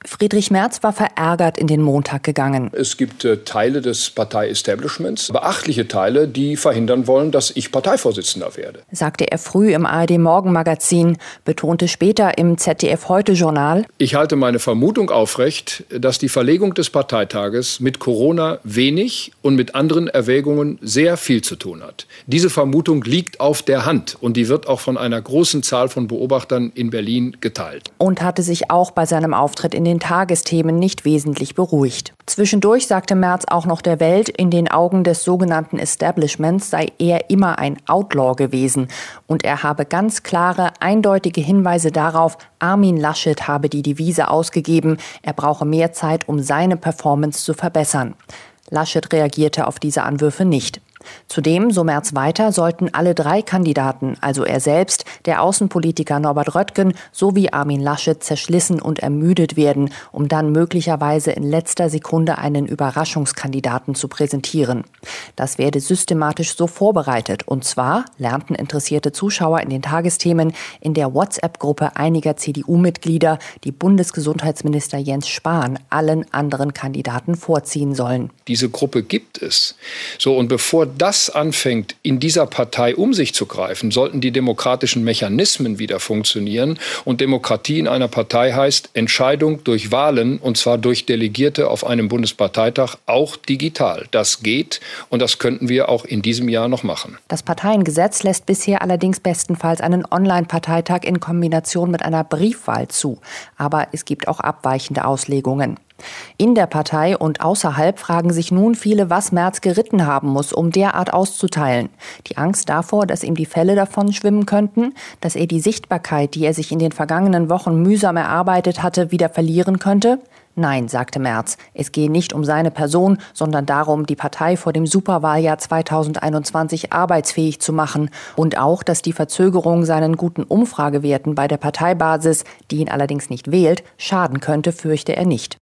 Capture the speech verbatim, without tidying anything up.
Friedrich Merz war verärgert in den Montag gegangen. Es gibt äh, Teile des Partei-Establishments, beachtliche Teile, die verhindern wollen, dass ich Parteivorsitzender werde. Sagte er früh im A R D-Morgenmagazin, betonte später im Z D F-Heute-Journal. Ich halte meine Vermutung aufrecht, dass die Verlegung des Parteitages mit Corona wenig und mit anderen Erwägungen sehr viel zu tun hat. Diese Vermutung liegt auf der Hand und die wird auch von einer großen Zahl von Beobachtern in Berlin geteilt. Und hatte sich auch bei seinem Auftritt in den Tagesthemen nicht wesentlich beruhigt. Zwischendurch sagte Merz auch noch der Welt, in den Augen des sogenannten Establishments sei er immer ein Outlaw gewesen. Und er habe ganz klare, eindeutige Hinweise darauf, Armin Laschet habe die Devise ausgegeben, er brauche mehr Zeit, um seine Performance zu verbessern. Laschet reagierte auf diese Anwürfe nicht. Zudem, so Merz weiter, sollten alle drei Kandidaten, also er selbst, der Außenpolitiker Norbert Röttgen sowie Armin Laschet, zerschlissen und ermüdet werden, um dann möglicherweise in letzter Sekunde einen Überraschungskandidaten zu präsentieren. Das werde systematisch so vorbereitet. Und zwar, lernten interessierte Zuschauer in den Tagesthemen, in der WhatsApp-Gruppe einiger C D U-Mitglieder, die Bundesgesundheitsminister Jens Spahn allen anderen Kandidaten vorziehen sollen. Diese Gruppe gibt es. So, und bevor das anfängt, in dieser Partei um sich zu greifen, sollten die demokratischen Mechanismen wieder funktionieren. Und Demokratie in einer Partei heißt Entscheidung durch Wahlen, und zwar durch Delegierte auf einem Bundesparteitag, auch digital. Das geht und das könnten wir auch in diesem Jahr noch machen. Das Parteiengesetz lässt bisher allerdings bestenfalls einen Online-Parteitag in Kombination mit einer Briefwahl zu. Aber es gibt auch abweichende Auslegungen. In der Partei und außerhalb fragen sich nun viele, was Merz geritten haben muss, um derart auszuteilen. Die Angst davor, dass ihm die Fälle davon schwimmen könnten, dass er die Sichtbarkeit, die er sich in den vergangenen Wochen mühsam erarbeitet hatte, wieder verlieren könnte? Nein, sagte Merz, es gehe nicht um seine Person, sondern darum, die Partei vor dem Superwahljahr zweitausendeinundzwanzig arbeitsfähig zu machen und auch, dass die Verzögerung seinen guten Umfragewerten bei der Parteibasis, die ihn allerdings nicht wählt, schaden könnte, fürchte er nicht.